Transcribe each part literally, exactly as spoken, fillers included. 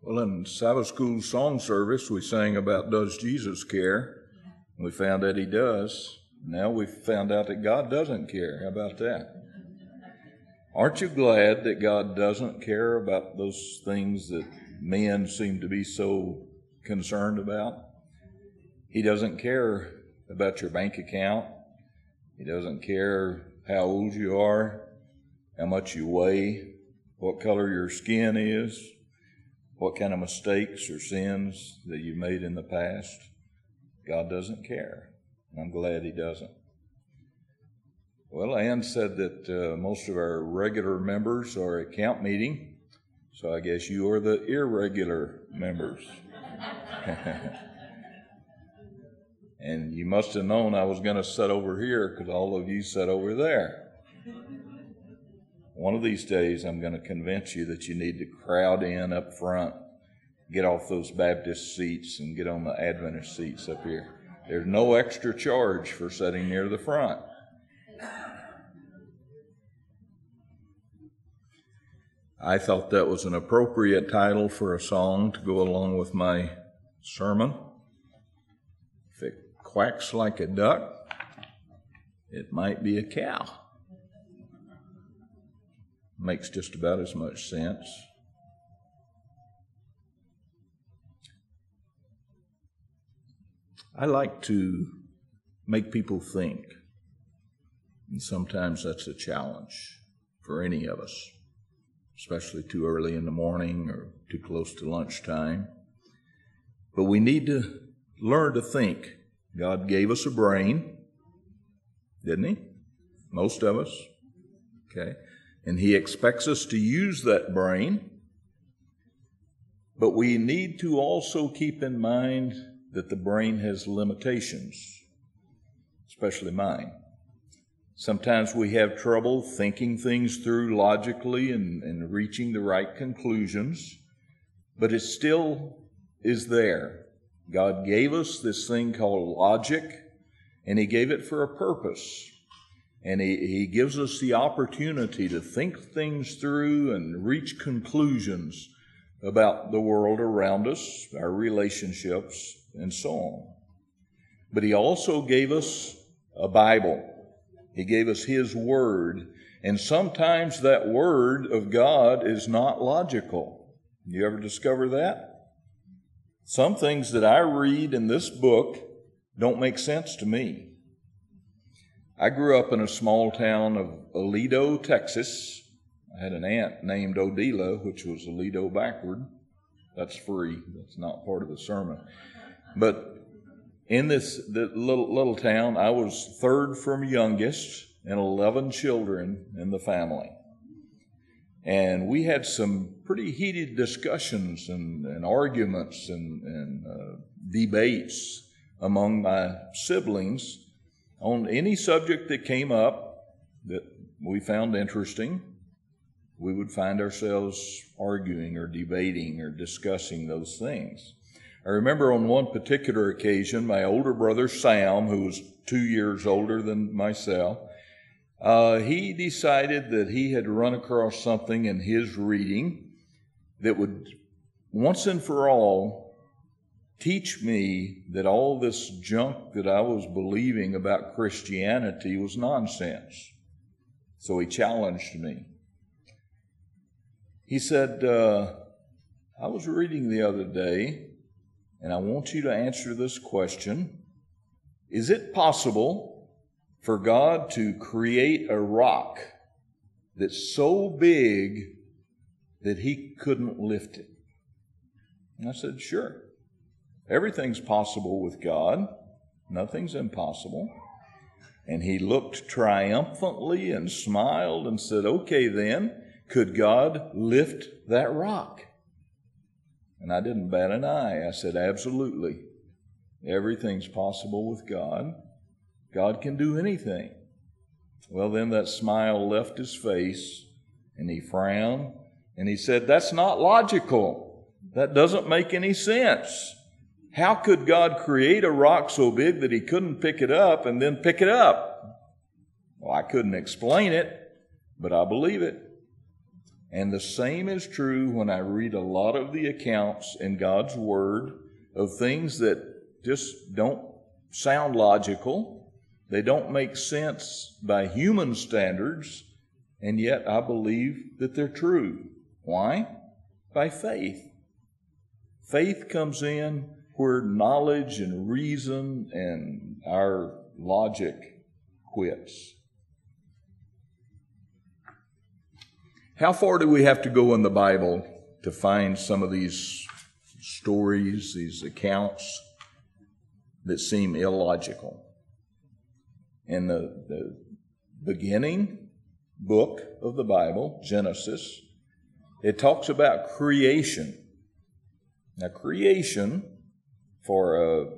Well, in Sabbath School song service, we sang about Does Jesus Care? We found that he does. Now we've found out that God doesn't care. How about that? Aren't you glad that God doesn't care about those things that men seem to be so concerned about? He doesn't care about your bank account. He doesn't care how old you are, how much you weigh, what color your skin is, what kind of mistakes or sins that you made in the past. God doesn't care. I'm glad he doesn't. Well, Ann said that uh, most of our regular members are at camp meeting, so I guess you are the irregular members. And you must have known I was going to sit over here because all of you sat over there. One of these days, I'm going to convince you that you need to crowd in up front, get off those Baptist seats, and get on the Adventist seats up here. There's no extra charge for sitting near the front. I thought that was an appropriate title for a song to go along with my sermon. If it quacks like a duck, it might be a cow. Makes just about as much sense. I like to make people think, and sometimes that's a challenge for any of us, especially too early in the morning or too close to lunchtime. But we need to learn to think. God gave us a brain, didn't he? Most of us. Okay. And he expects us to use that brain. But we need to also keep in mind that the brain has limitations, especially mine. Sometimes we have trouble thinking things through logically and, and reaching the right conclusions, but it still is there. God gave us this thing called logic, and he gave it for a purpose. And he, he gives us the opportunity to think things through and reach conclusions about the world around us, our relationships, and so on. But he also gave us a Bible. He gave us his word. And sometimes that word of God is not logical. You ever discover that? Some things that I read in this book don't make sense to me. I grew up in a small town of Aledo, Texas. I had an aunt named Odila, which was Aledo backward. That's free. That's not part of the sermon. But in this the little, little town, I was third from youngest and eleven children in the family. And we had some pretty heated discussions and, and arguments and, and uh, debates among my siblings on any subject that came up that we found interesting. We would find ourselves arguing or debating or discussing those things. I remember on one particular occasion, my older brother Sam, who was two years older than myself, uh, he decided that he had run across something in his reading that would once and for all teach me that all this junk that I was believing about Christianity was nonsense. So he challenged me. He said, uh, I was reading the other day, and I want you to answer this question. Is it possible for God to create a rock that's so big that he couldn't lift it? And I said, sure. Everything's possible with God. Nothing's impossible. And he looked triumphantly and smiled and said, okay then, could God lift that rock? And I didn't bat an eye. I said, absolutely. Everything's possible with God. God can do anything. Well, then that smile left his face, and he frowned, and he said, that's not logical. That doesn't make any sense. How could God create a rock so big that he couldn't pick it up and then pick it up? Well, I couldn't explain it, but I believe it. And the same is true when I read a lot of the accounts in God's Word of things that just don't sound logical. They don't make sense by human standards, and yet I believe that they're true. Why? By faith. Faith comes in where knowledge and reason and our logic quits. How far do we have to go in the Bible to find some of these stories, these accounts that seem illogical? In the, the beginning book of the Bible, Genesis, it talks about creation. Now, creation, for a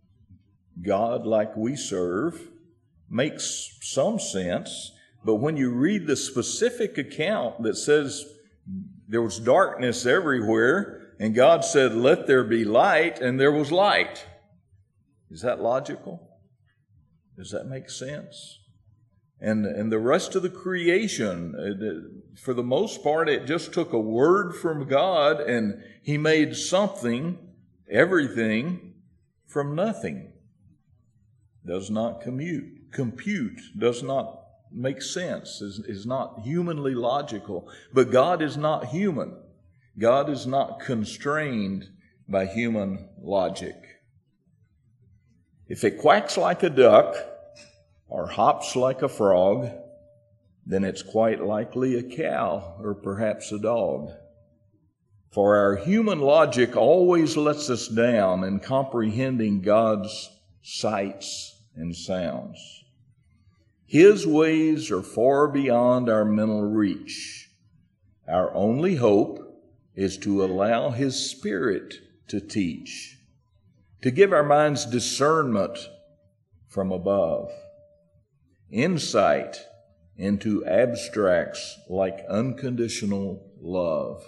God like we serve, makes some sense. But when you read the specific account that says there was darkness everywhere, and God said, "Let there be light," and there was light. Is that logical? Does that make sense? And, and the rest of the creation, for the most part, it just took a word from God, and He made something, everything, from nothing. Does not commute, compute, does not make sense, is, is not humanly logical. But God is not human. God is not constrained by human logic. If it quacks like a duck or hops like a frog, then it's quite likely a cow or perhaps a dog. For our human logic always lets us down in comprehending God's sights and sounds. His ways are far beyond our mental reach. Our only hope is to allow His Spirit to teach, to give our minds discernment from above, insight into abstracts like unconditional love.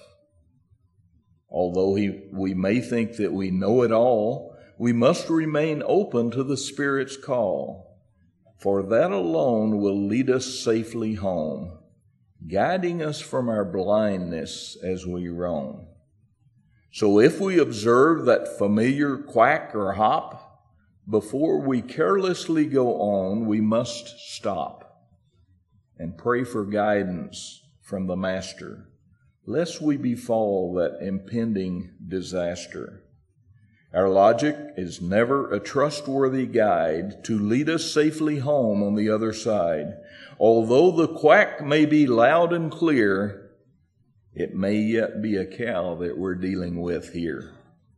Although he, we may think that we know it all, we must remain open to the Spirit's call. For that alone will lead us safely home, guiding us from our blindness as we roam. So if we observe that familiar quack or hop, before we carelessly go on, we must stop and pray for guidance from the Master, lest we befall that impending disaster. Our logic is never a trustworthy guide to lead us safely home on the other side. Although the quack may be loud and clear, it may yet be a cow that we're dealing with here.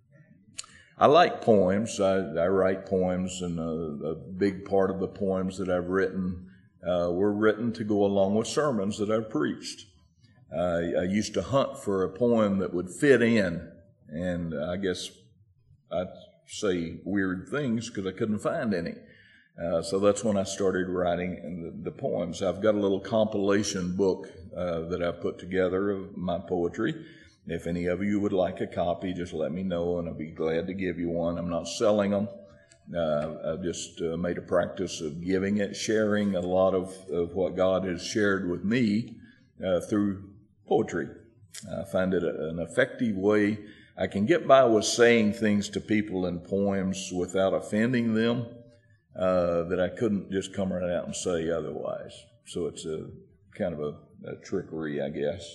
I like poems. I, I write poems, and a, a big part of the poems that I've written uh, were written to go along with sermons that I've preached. Uh, I used to hunt for a poem that would fit in, and I guess I'd say weird things because I couldn't find any. Uh, so that's when I started writing the, the poems. I've got a little compilation book uh, that I've put together of my poetry. If any of you would like a copy, just let me know, and I'll be glad to give you one. I'm not selling them. Uh, I've just uh, made a practice of giving it, sharing a lot of, of what God has shared with me uh, through poetry. I find it a, an effective way. I can get by with saying things to people in poems without offending them uh, that I couldn't just come right out and say otherwise. So it's a kind of a, a trickery, I guess.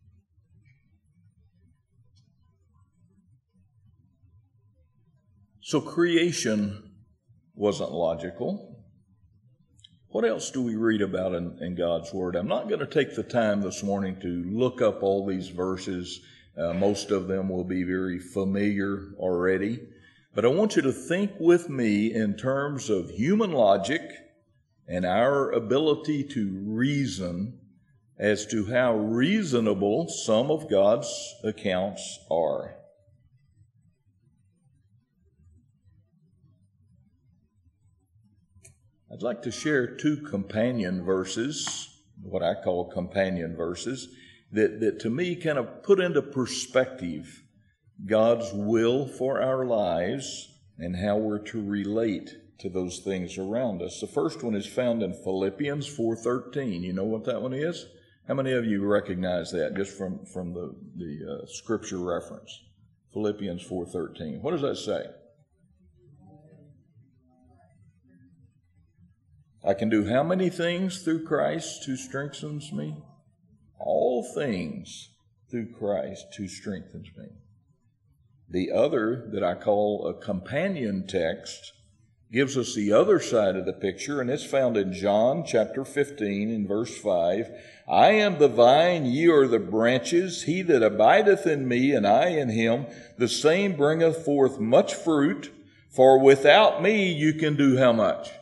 So creation wasn't logical. What else do we read about in, in God's Word? I'm not going to take the time this morning to look up all these verses. Uh, most of them will be very familiar already. But I want you to think with me in terms of human logic and our ability to reason as to how reasonable some of God's accounts are. I'd like to share two companion verses, what I call companion verses, that, that to me kind of put into perspective God's will for our lives and how we're to relate to those things around us. The first one is found in Philippians four thirteen. You know what that one is? How many of you recognize that just from, from the, the uh, scripture reference? Philippians four thirteen. What does that say? I can do how many things through Christ who strengthens me? All things through Christ who strengthens me. The other, that I call a companion text, gives us the other side of the picture, and it's found in John chapter fifteen in verse five. I am the vine, ye are the branches. He that abideth in me, and I in him, the same bringeth forth much fruit. For without me you can do how much?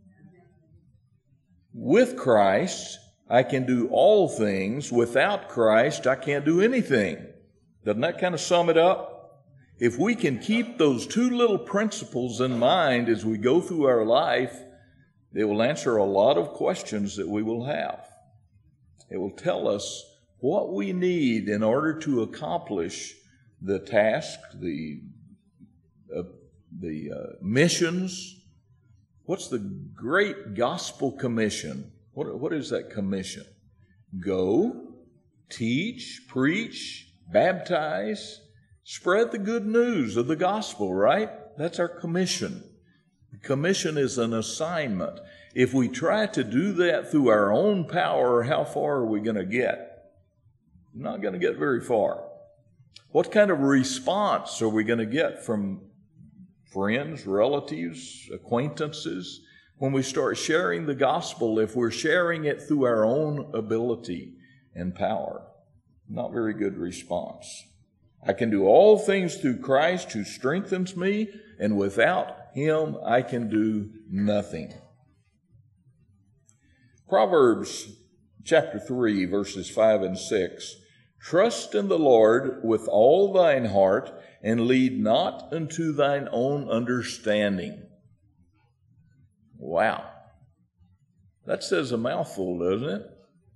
With Christ, I can do all things. Without Christ, I can't do anything. Doesn't that kind of sum it up? If we can keep those two little principles in mind as we go through our life, it will answer a lot of questions that we will have. It will tell us what we need in order to accomplish the task, the, uh, the uh, missions. What's the great gospel commission? What, what is that commission? Go, teach, preach, baptize, spread the good news of the gospel, right? That's our commission. The commission is an assignment. If we try to do that through our own power, how far are we going to get? We're not going to get very far. What kind of response are we going to get from friends, relatives, acquaintances when we start sharing the gospel if we're sharing it through our own ability and power? Not very good response. I can do all things through Christ who strengthens me, and without him I can do nothing. Proverbs chapter three, verses five and six. Trust in the Lord with all thine heart, and lead not unto thine own understanding. Wow. That says a mouthful, doesn't it?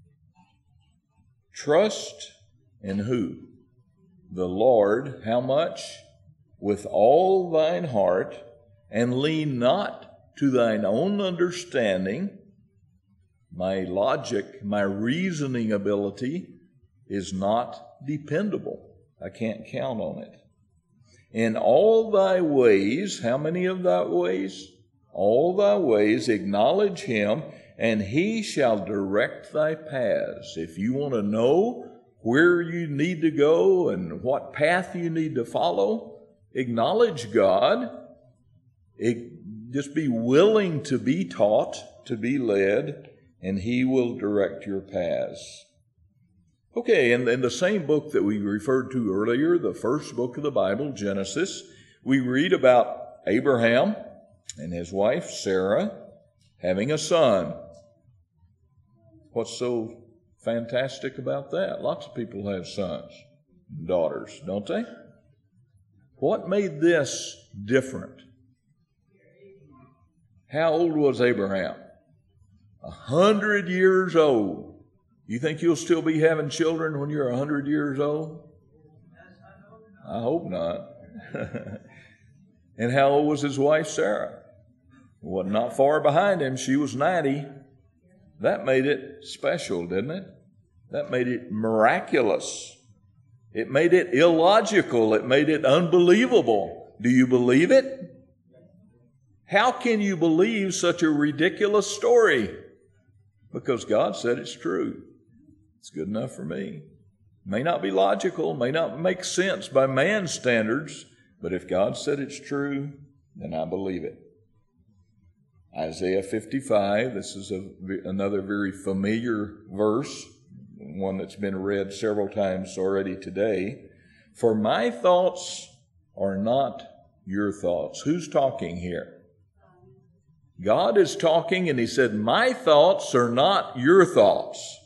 Trust in who? The Lord. How much? With all thine heart, and lean not to thine own understanding. My logic, my reasoning ability is not dependable. I can't count on it. In all thy ways, how many of thy ways? All thy ways acknowledge him, and he shall direct thy paths. If you want to know where you need to go and what path you need to follow, acknowledge God. It, just be willing to be taught, to be led, and he will direct your paths. Okay, and in the same book that we referred to earlier, the first book of the Bible, Genesis, we read about Abraham and his wife, Sarah, having a son. What's so fantastic about that? Lots of people have sons and daughters, don't they? What made this different? How old was Abraham? A hundred years old. You think you'll still be having children when you're a hundred years old? I hope not. And how old was his wife, Sarah? Well, not far behind him. She was ninety. That made it special, didn't it? That made it miraculous. It made it illogical. It made it unbelievable. Do you believe it? How can you believe such a ridiculous story? Because God said it's true. It's good enough for me. May not be logical, may not make sense by man's standards, but if God said it's true, then I believe it. Isaiah fifty-five, this is a, another very familiar verse, one that's been read several times already today. For my thoughts are not your thoughts. Who's talking here? God is talking, and he said, my thoughts are not your thoughts.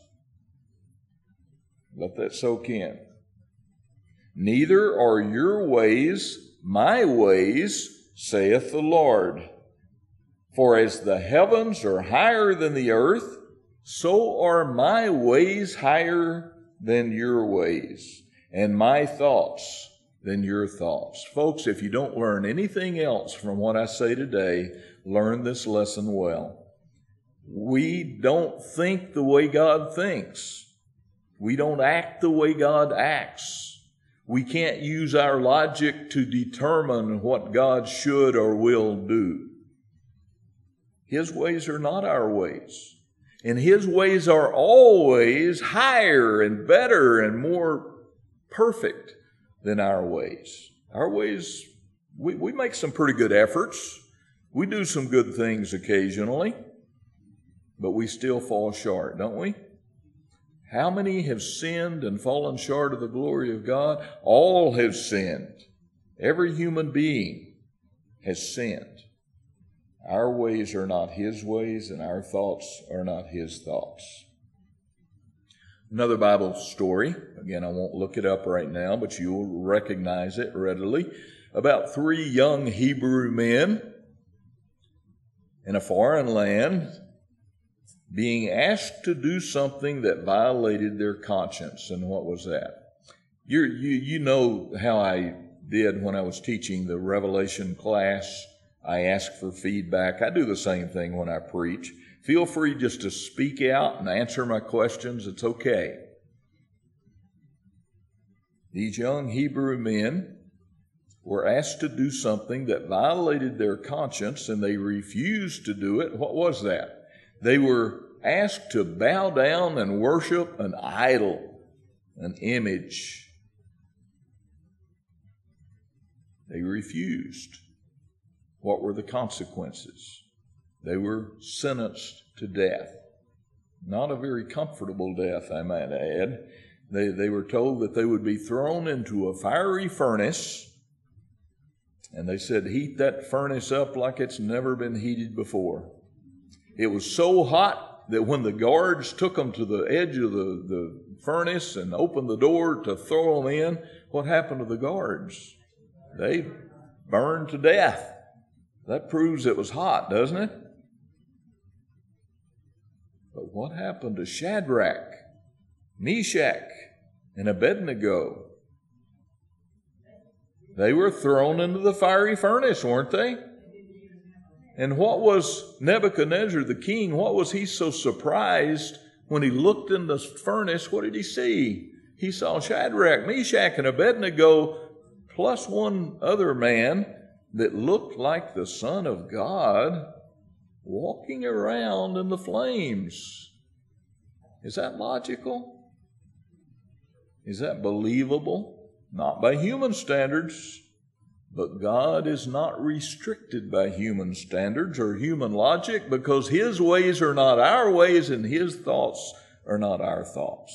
Let that soak in. Neither are your ways my ways, saith the Lord. For as the heavens are higher than the earth, so are my ways higher than your ways, and my thoughts than your thoughts. Folks, if you don't learn anything else from what I say today, learn this lesson well. We don't think the way God thinks. We don't act the way God acts. We can't use our logic to determine what God should or will do. His ways are not our ways. And His ways are always higher and better and more perfect than our ways. Our ways, we, we make some pretty good efforts. We do some good things occasionally, but we still fall short, don't we? How many have sinned and fallen short of the glory of God? All have sinned. Every human being has sinned. Our ways are not His ways, and our thoughts are not His thoughts. Another Bible story, again, I won't look it up right now, but you'll recognize it readily, about three young Hebrew men in a foreign land being asked to do something that violated their conscience. And what was that? You're, you you know how I did when I was teaching the Revelation class. I ask for feedback. I do the same thing when I preach. Feel free just to speak out and answer my questions. It's okay. These young Hebrew men were asked to do something that violated their conscience, and they refused to do it. What was that? They were asked to bow down and worship an idol, an image. They refused. What were the consequences? They were sentenced to death. Not a very comfortable death, I might add. They, they were told that they would be thrown into a fiery furnace, and they said, heat that furnace up like it's never been heated before. It was so hot that when the guards took them to the edge of the, the furnace and opened the door to throw them in, what happened to the guards? They burned to death. That proves it was hot, doesn't it? But what happened to Shadrach, Meshach, and Abednego? They were thrown into the fiery furnace, weren't they? And what was Nebuchadnezzar the king, what was he so surprised when he looked in the furnace? What did he see? He saw Shadrach, Meshach, and Abednego plus one other man that looked like the Son of God walking around in the flames. Is that logical? Is that believable? Not by human standards. But God is not restricted by human standards or human logic, because His ways are not our ways and His thoughts are not our thoughts.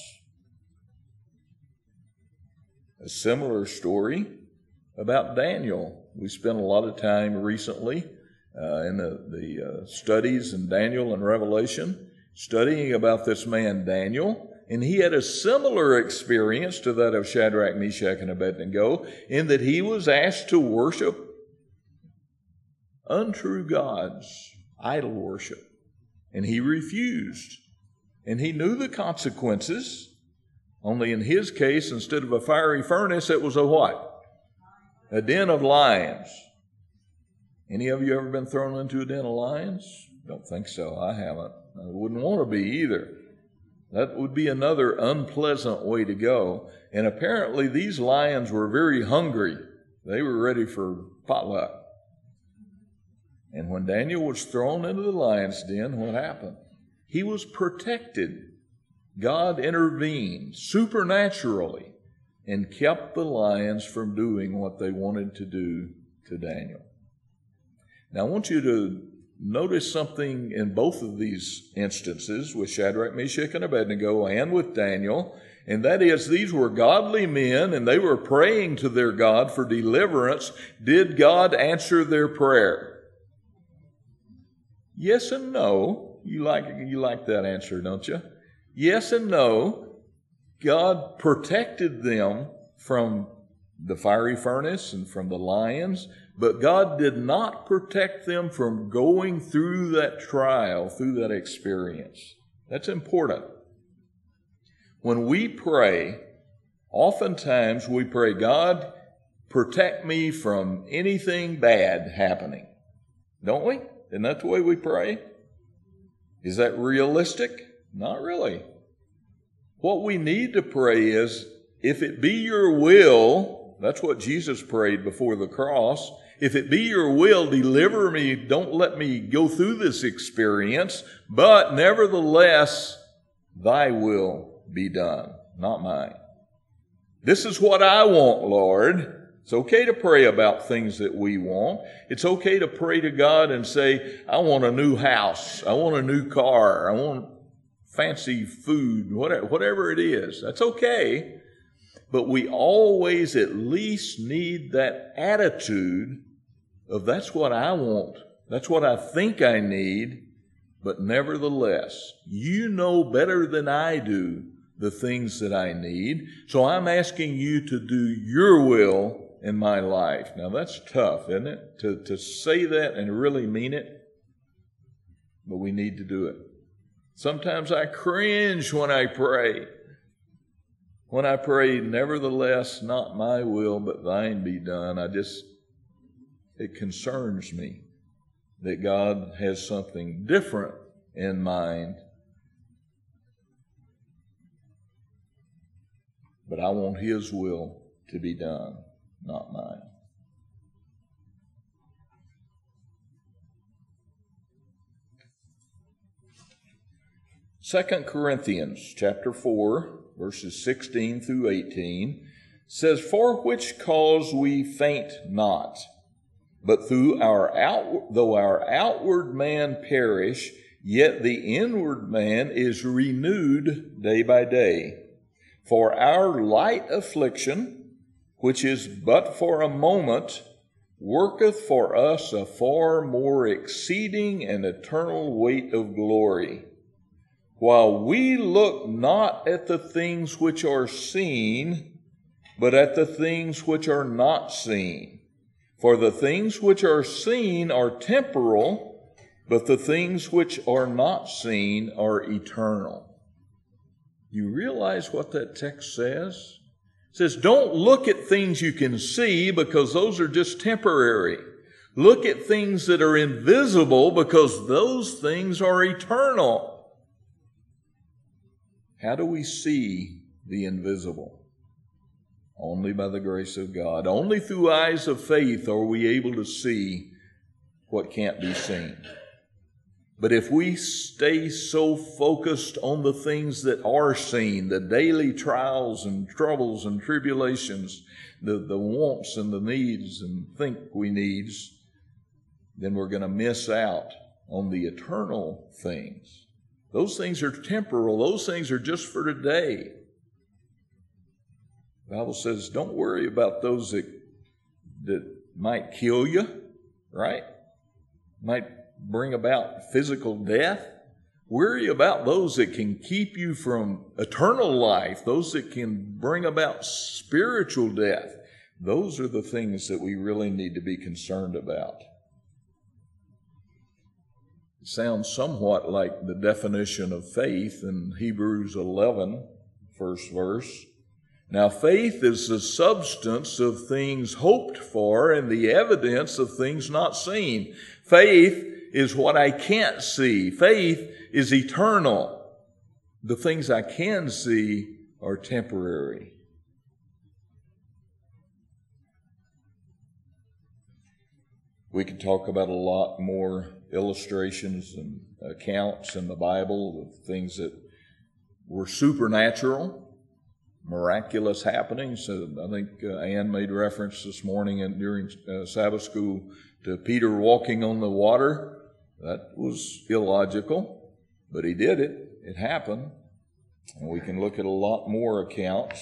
A similar story about Daniel. We spent a lot of time recently uh, in the, the uh, studies in Daniel and Revelation, studying about this man Daniel. And he had a similar experience to that of Shadrach, Meshach, and Abednego, in that he was asked to worship untrue gods, idol worship. And he refused. And he knew the consequences. Only in his case, instead of a fiery furnace, it was a what? A den of lions. Any of you ever been thrown into a den of lions? Don't think so. I haven't. I wouldn't want to be either. That would be another unpleasant way to go. And apparently these lions were very hungry. They were ready for potluck. And when Daniel was thrown into the lion's den, what happened? He was protected. God intervened supernaturally and kept the lions from doing what they wanted to do to Daniel. Now I want you to notice something in both of these instances, with Shadrach, Meshach, and Abednego, and with Daniel, and that is, these were godly men, and they were praying to their God for deliverance. Did God answer their prayer? Yes and no. You like, you like that answer, don't you? Yes and no. God protected them from the fiery furnace and from the lions, but God did not protect them from going through that trial, through that experience. That's important. When we pray, oftentimes we pray, God, protect me from anything bad happening. Don't we? Isn't that the way we pray? Is that realistic? Not really. what we need to pray is, if it be your will, that's what Jesus prayed before the cross, if it be your will, deliver me, don't let me go through this experience, but nevertheless, thy will be done, not mine. This is what I want, Lord. It's okay to pray about things that we want. It's okay to pray to God and say, I want a new house. I want a new car. I want fancy food, whatever, whatever it is. That's okay. But we always at least need that attitude of that's what I want. That's what I think I need. But nevertheless, you know better than I do the things that I need. So I'm asking you to do your will in my life. Now that's tough, isn't it? To, to say that and really mean it. But we need to do it. Sometimes I cringe when I pray. When I pray, nevertheless, not my will, but thine be done. I just, it concerns me that God has something different in mind. But I want His will to be done, not mine. Second Corinthians chapter four, verses sixteen through eighteen, says, For which cause we faint not, but through our out, though our outward man perish, yet the inward man is renewed day by day. For our light affliction, which is but for a moment, worketh for us a far more exceeding and eternal weight of glory. While we look not at the things which are seen, but at the things which are not seen. For the things which are seen are temporal, but the things which are not seen are eternal. You realize what that text says? It says, don't look at things you can see because those are just temporary. Look at things that are invisible because those things are eternal. How do we see the invisible? Only by the grace of God. Only through eyes of faith are we able to see what can't be seen. But if we stay so focused on the things that are seen, the daily trials and troubles and tribulations, the, the wants and the needs and think we needs, then we're going to miss out on the eternal things. Those things are temporal. Those things are just for today. The Bible says, don't worry about those that, that might kill you, right? Might bring about physical death. Worry about those that can keep you from eternal life, those that can bring about spiritual death. Those are the things that we really need to be concerned about. It sounds somewhat like the definition of faith in Hebrews eleven, first verse. Now, faith is the substance of things hoped for and the evidence of things not seen. Faith is what I can't see. Faith is eternal. The things I can see are temporary. We could talk about a lot more illustrations and accounts in the Bible of things that were supernatural, miraculous happenings. So I think uh, Ann made reference this morning and during uh, Sabbath school to Peter walking on the water. That was illogical, but he did it. It happened. And we can look at a lot more accounts.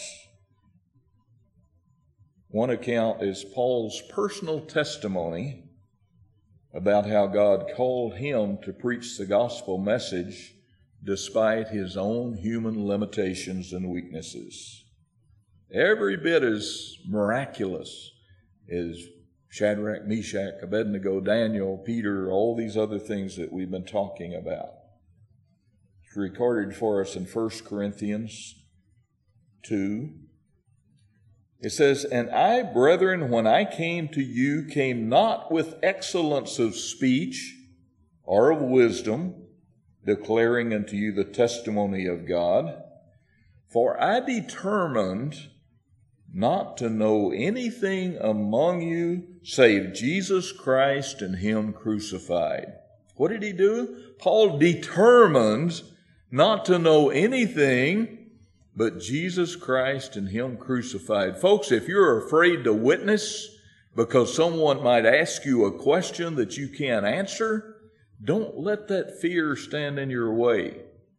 One account is Paul's personal testimony about how God called him to preach the gospel message despite his own human limitations and weaknesses. Every bit as miraculous as Shadrach, Meshach, Abednego, Daniel, Peter, all these other things that we've been talking about. It's recorded for us in First Corinthians two. It says, And I, brethren, when I came to you, came not with excellence of speech or of wisdom, declaring unto you the testimony of God. For I determined not to know anything among you save Jesus Christ and Him crucified. What did he do? Paul determined not to know anything but Jesus Christ and Him crucified. Folks, if you're afraid to witness because someone might ask you a question that you can't answer, don't let that fear stand in your way.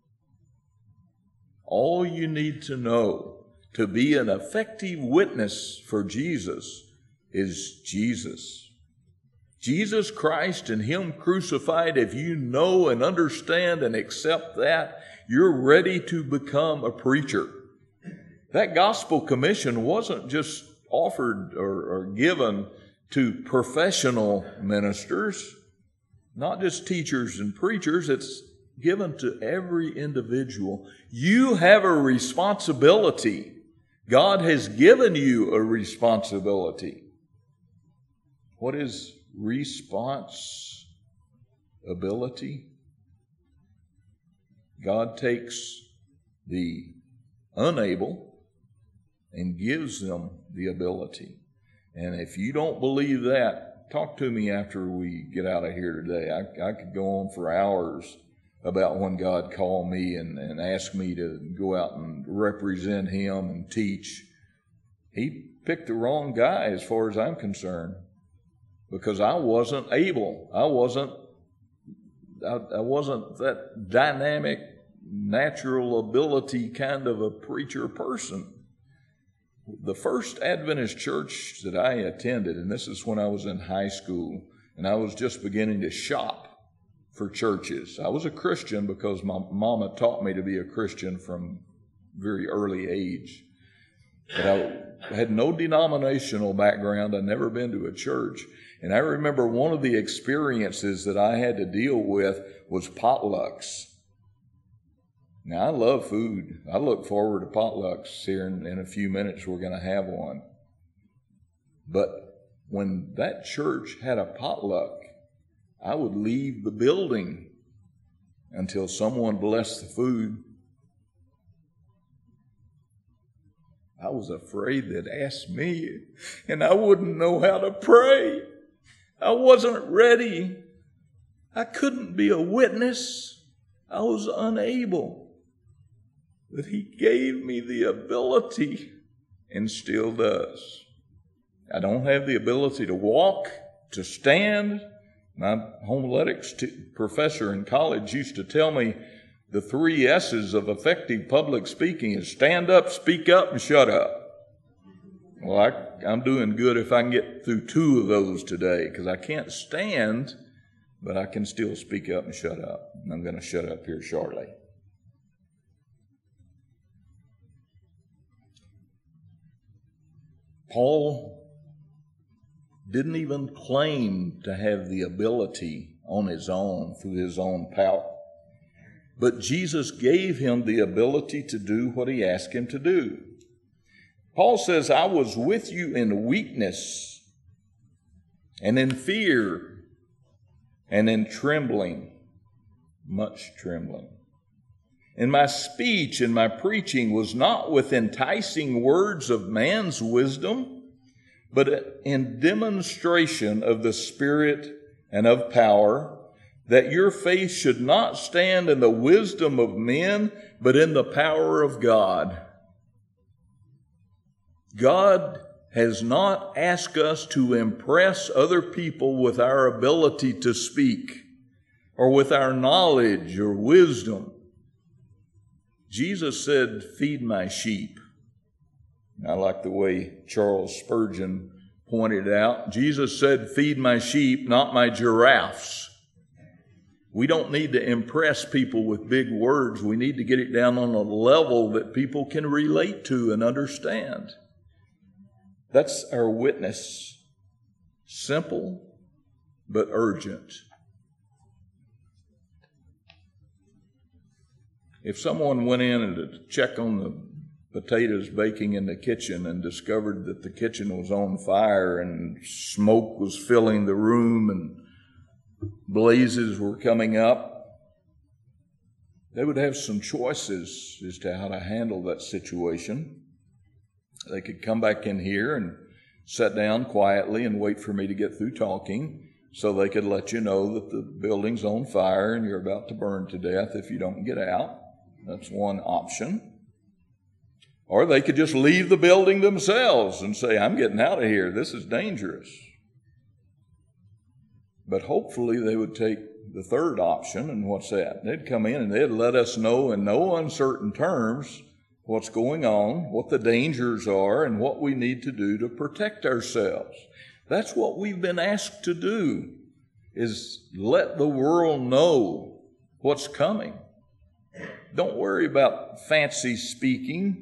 All you need to know to be an effective witness for Jesus is Jesus. Jesus Christ and Him crucified. If you know and understand and accept that, you're ready to become a preacher. That gospel commission wasn't just offered or, or given to professional ministers, not just teachers and preachers. It's given to every individual. You have a responsibility. God has given you a responsibility. What is responsibility? God takes the unable and gives them the ability. And if you don't believe that, talk to me after we get out of here today. I, I could go on for hours about when God called me and, and asked me to go out and represent Him and teach. He picked the wrong guy as far as I'm concerned, because I wasn't able. I wasn't, I, I wasn't that dynamic, natural ability kind of a preacher person. The first Adventist church that I attended, and this is when I was in high school, and I was just beginning to shop for churches. I was a Christian because my mama taught me to be a Christian from very early age. But I had no denominational background. I'd never been to a church. And I remember one of the experiences that I had to deal with was potlucks. Now, I love food. I look forward to potlucks. Here in, in a few minutes, we're going to have one. But when that church had a potluck, I would leave the building until someone blessed the food. I was afraid they'd ask me, and I wouldn't know how to pray. I wasn't ready. I couldn't be a witness. I was unable. But He gave me the ability, and still does. I don't have the ability to walk, to stand. My homiletics t- professor in college used to tell me the three S's of effective public speaking is stand up, speak up, and shut up. Well, I, I'm doing good if I can get through two of those today, because I can't stand, but I can still speak up and shut up. And I'm going to shut up here shortly. Paul didn't even claim to have the ability on his own through his own power. But Jesus gave him the ability to do what He asked him to do. Paul says, I was with you in weakness and in fear and in trembling, much trembling. And my speech and my preaching was not with enticing words of man's wisdom, but in demonstration of the Spirit and of power, that your faith should not stand in the wisdom of men, but in the power of God. God has not asked us to impress other people with our ability to speak or with our knowledge or wisdom. Jesus said, feed my sheep. I like the way Charles Spurgeon pointed out. Jesus said, feed my sheep, not my giraffes. We don't need to impress people with big words. We need to get it down on a level that people can relate to and understand. That's our witness. Simple, but urgent. If someone went in to check on the potatoes baking in the kitchen and discovered that the kitchen was on fire and smoke was filling the room and blazes were coming up, they would have some choices as to how to handle that situation. They could come back in here and sit down quietly and wait for me to get through talking so they could let you know that the building's on fire and you're about to burn to death if you don't get out. That's one option. Or they could just leave the building themselves and say, I'm getting out of here. This is dangerous. But hopefully they would take the third option, and what's that? They'd come in and they'd let us know in no uncertain terms what's going on, what the dangers are, and what we need to do to protect ourselves. That's what we've been asked to do, is let the world know what's coming. Don't worry about fancy speaking.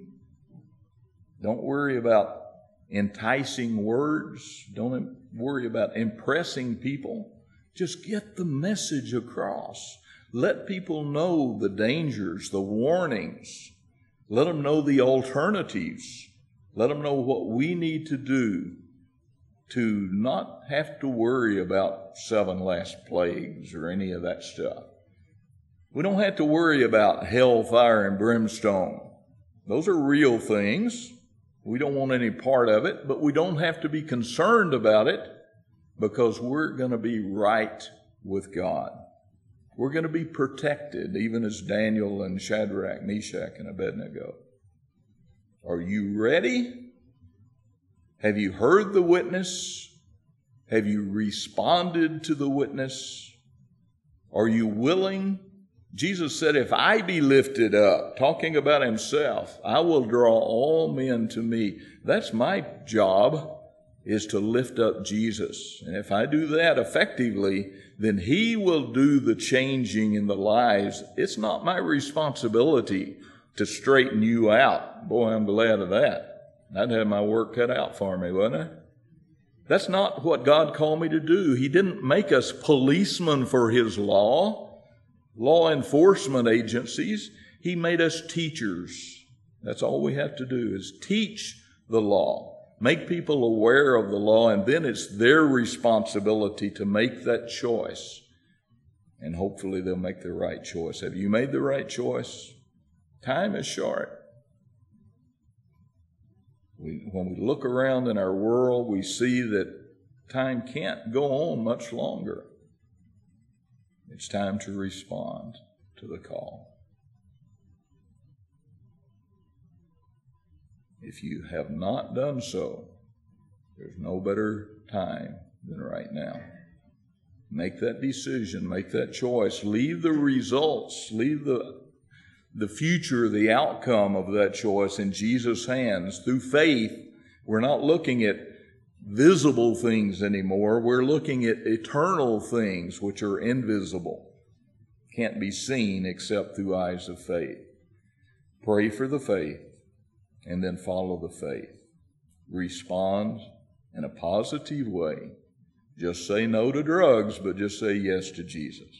Don't worry about enticing words. Don't worry about impressing people. Just get the message across. Let people know the dangers, the warnings. Let them know the alternatives. Let them know what we need to do to not have to worry about seven last plagues or any of that stuff. We don't have to worry about hellfire and brimstone. Those are real things. We don't want any part of it, but we don't have to be concerned about it because we're going to be right with God. We're going to be protected, even as Daniel and Shadrach, Meshach, and Abednego. Are you ready? Have you heard the witness? Have you responded to the witness? Are you willing? Jesus said, if I be lifted up, talking about himself, I will draw all men to me. That's my job, is to lift up Jesus. And if I do that effectively, then he will do the changing in the lives. It's not my responsibility to straighten you out. Boy, I'm glad of that. I'd have my work cut out for me, wouldn't I? That's not what God called me to do. He didn't make us policemen for his law. Law enforcement agencies. He made us teachers. That's all we have to do is teach the law, make people aware of the law, and then it's their responsibility to make that choice. And hopefully they'll make the right choice. Have you made the right choice? Time is short. We, when we look around in our world, we see that time can't go on much longer. It's time to respond to the call. If you have not done so, there's no better time than right now. Make that decision, make that choice. Leave the results, leave the, the future, the outcome of that choice in Jesus' hands. Through faith, we're not looking at visible things anymore. We're looking at eternal things which are invisible, can't be seen except through eyes of faith. Pray for the faith and then follow the faith. Respond in a positive way. Just say no to drugs, but just say yes to Jesus.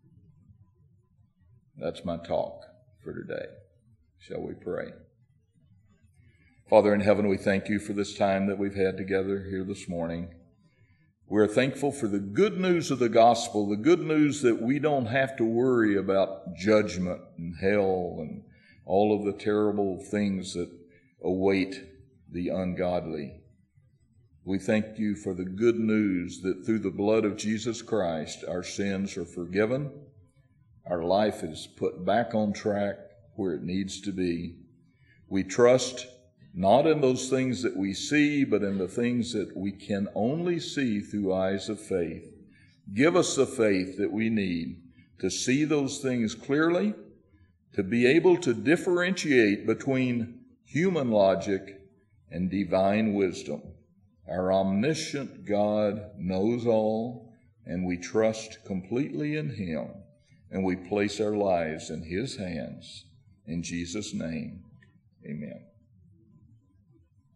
That's my talk for today. Shall we pray? Father in heaven, we thank you for this time that we've had together here this morning. We're thankful for the good news of the gospel, the good news that we don't have to worry about judgment and hell and all of the terrible things that await the ungodly. We thank you for the good news that through the blood of Jesus Christ, our sins are forgiven, our life is put back on track where it needs to be. We trust not in those things that we see, but in the things that we can only see through eyes of faith. Give us the faith that we need to see those things clearly, to be able to differentiate between human logic and divine wisdom. Our omniscient God knows all, and we trust completely in him, and we place our lives in his hands. In Jesus' name, amen.